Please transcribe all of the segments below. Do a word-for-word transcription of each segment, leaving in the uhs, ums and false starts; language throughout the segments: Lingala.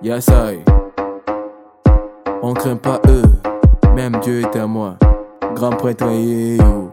Yassai. On craint pas eux, même Dieu est à moi. Grand prêtre yeyo.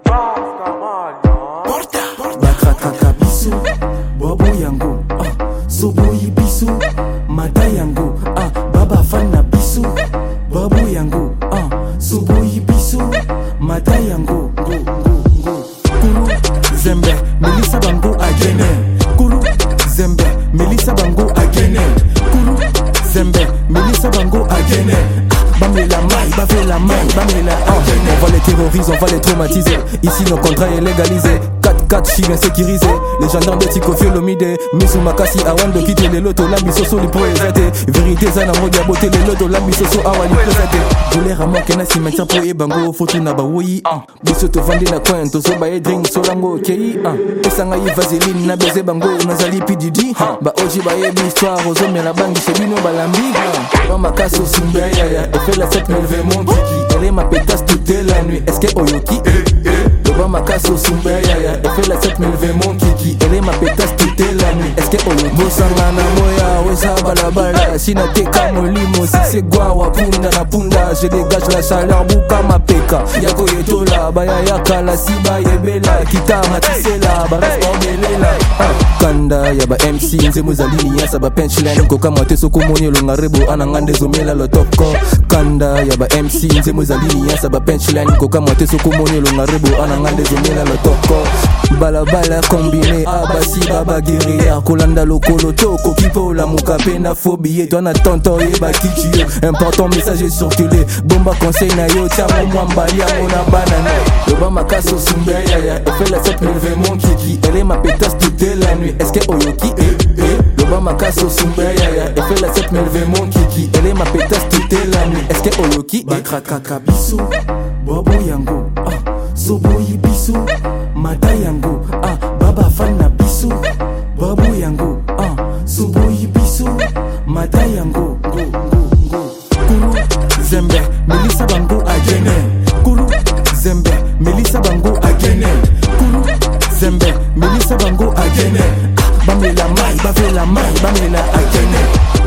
Bakrakaka biso, bobo yango, ah, soboyi biso, mata yango, ah, baba fana biso, bobo yango, ah, soboyi biso, mata yango, go, go, go. Kuru, zembe, Melissa bango agene. Kuru, zembe, Melissa bango agene. Kuru, zembe, Melissa bango agene. Bamela maille, bafé la maille, bamela agene. On va les terroriser, on va les traumatiser. Ici nos contrats est légalisé. quatre quatre filles insécurisées. Les gendarmes de Tikofio l'omide. Misu Makasi avant de quitter les lotos. Lambi soso li proézate. Vérité zana modia beauté les lotos. Lambi soso awa li présate. Voler à moi kena si maintien pour e bango. Fotu na ba woyi. Biso to vandi na coin. To so ba e drink solango kei. Esanga yi vaseline na baiser bango. Nazali pididi. Ba oji ba e bi histoire. Ozo me la bangi chez bino balambi. Ba makaso sumbe ya ya. Et fait la sept mille ve mon kiki. Elle est ma pétasse toute la nuit. Est-ce que oyoki? Loba makaso sumbe ya ya. Elle fait la sept mille ve mon kiki. Elle est ma pétasse toute la nuit. Est-ce que oyoki? Bosanga na moya. Wesa balabala. Sina teka molimo. Si c'est gwa wapunda na punda. Je dégage la chaleur. Buka ma peka. Yako yetola. Baya yaka la siba yebela. Kita matisela. Baras orbelela. Kanda ya ba M C. Nze muzalini ya saba punchline. Koka mwate soko monye longa rebo. Anangande zomela lotoko. Kanda ya ba M C. Nze muzalini ya saba punchline. Koka mwate soko monye longa rebo. Anangande zomela lotoko. Balabala combiné. Abasi baba guerrière. Kolanda lokolo toko. Kipo la mukape na phobie. Toi na tonton yeba kichio. Important message est circulé. Bomba conseil na yo. Tia mo mwambali ya mona banana. Loba makaso sumbe ya ya. Elle fait la sept mille ve mon kiki. Elle est ma pétasse toute la nuit. Est-ce que oyoki? Eh eh. Loba makaso sumbe ya ya. Elle fait la sept mille ve mon kiki. Elle est ma pétasse toute la nuit. Est-ce que oyoki? Bakrakaka biso, bobo yango, ah, soboyi biso, mata yango, ah, baba fana biso, bobo yango, ah, soboyi biso, mata yango, go, go, go. Kuru, zembe, Melissa bango agene. Kuru, zembe, Melissa bango agene. Kuru, zembe, Melissa bango agene. Bamela maille, bafé la maille, bamela agene.